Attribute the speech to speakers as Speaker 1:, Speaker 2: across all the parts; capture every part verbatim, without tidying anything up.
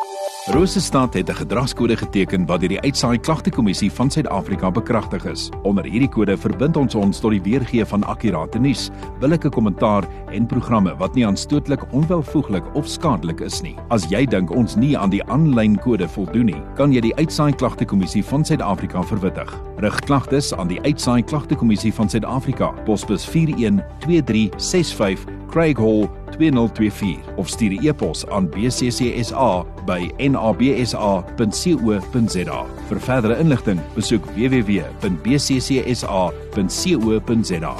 Speaker 1: Rosestad het 'n gedragskode geteken wat deur die Uitsaai Klagtekommissie van Suid-Afrika bekragtig is. Onder hierdie kode verbind ons ons tot die weergee van akkurate nuus, billike kommentaar en programme wat nie aanstootlik, onwelvoeglik of skadelik is nie. As jy dink ons nie aan die aanlyn kode voldoen nie, kan jy die Uitsaai Klagtekommissie van Suid-Afrika verwittig. Rig klagtes aan die Uitsaai Klagtekommissie van Suid-Afrika, posbus vier een twee drie ses vyf, Craig Hall twee nul twee vier of stuur 'n e-pos aan b c c s a by n a b s a punt co punt z a. Vir verdere inligting, besoek w w w punt b c c s a punt co punt z a.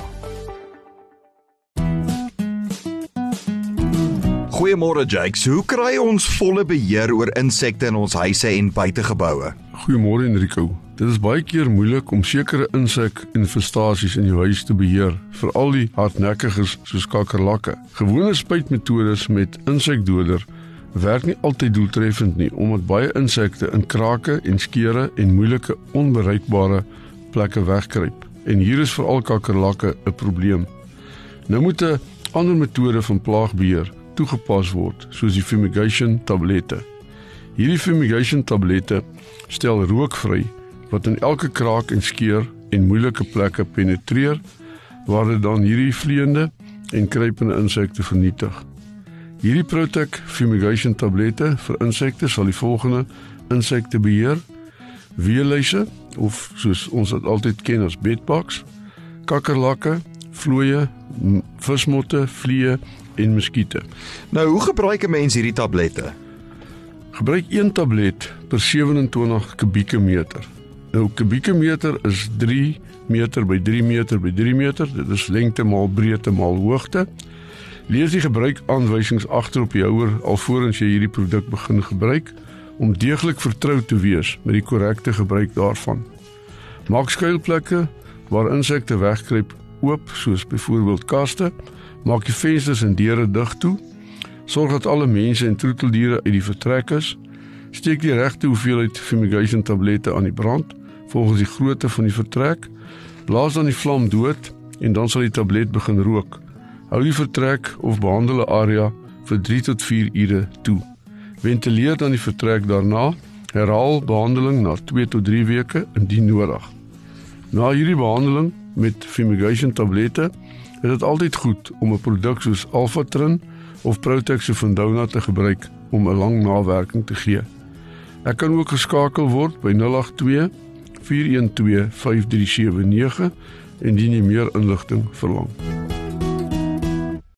Speaker 2: Goeiemôre Jakes, hoe kry ons volle beheer oor insekte in ons huise en buitegeboue?
Speaker 3: Goeiemôre Enrico. Dit is baie keer moeilik om sekere insek-infestasies in jou huis te beheer, veral die hardnekkiges soos kakerlakke. Gewone spuitmetodes met insekdoder werk nie altyd doeltreffend nie, omdat baie insekte in krake en skere en moeilike onbereikbare plekke wegkruip. En hier is veral kakerlakke 'n probleem. Nou moet 'n ander metode van plaagbeheer toegepas word, soos die fumigation tablette. Hierdie fumigation tablette stel rook vry wat in elke kraak en skeur en moeilike plekke penetreer, waar dit dan hierdie vleiende en kruipende insekte vernietig. Hierdie Protec fumigation tablette vir insekte sal die volgende insekte beheer: weeluise, of soos ons dit altyd ken as bedbugs, kakkerlakke, vlooie, vismotte, vliee en muskiete.
Speaker 2: Nou, hoe gebruik 'n mens hierdie tablette?
Speaker 3: Gebruik een tablet per sewe-en-twintig kubieke meter. Nou, kubieke meter is drie meter by drie meter by drie meter, dit is lengte maal breedte maal hoogte. Lees die gebruikaanwysings agter op die houer alvorens jy hierdie produk begin gebruik, om deeglik vertroud te wees met die korrekte gebruik daarvan. Maak skuilplekke waar insekte wegkruip oop, soos byvoorbeeld kaste. Maak die vensters en deure dig toe. Sorg dat alle mense en troeteldiere uit die vertrek is. Steek die regte hoeveelheid fumigation tablette aan die brand, volgens die grootte van die vertrek. Blaas dan die vlam dood en dan sal die tablet begin rook. Hou die vertrek of behandelde area vir drie tot vier ure toe. Ventileer dan die vertrek daarna. Herhaal behandeling na twee tot drie weke indien nodig. Na hierdie behandeling met fumigation tablette is dit altyd goed om 'n produk soos Alphatrin of Protec Sofendona te gebruik om 'n lang nawerking te gee. Ek kan ook geskakel word by nul agt twee vier een twee vyf drie sewe nege indien jy meer inligting verlang.